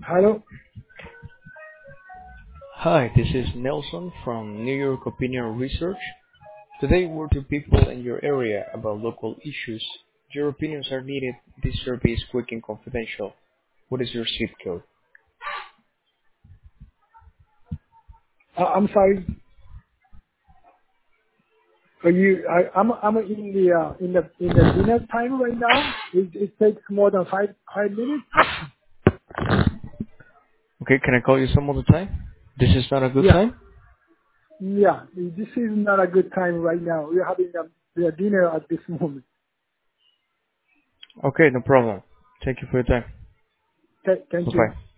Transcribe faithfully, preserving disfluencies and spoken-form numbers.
Hello. Hi, this is Nelson from New York Opinion Research. Today we're to people in your area about local issues. Your opinions are needed. This survey is quick and confidential. What is your zip code? Uh, I'm sorry. Are you? I, I'm I'm in the uh, in the in the dinner time right now. It, it takes more than five five minutes. Okay, can I call you some other time? This is not a good Yeah, time? yeah. This is not a good time right now. We're having a, the dinner at this moment. Okay, no problem. Thank you for your time. Th- thank you. Bye-bye.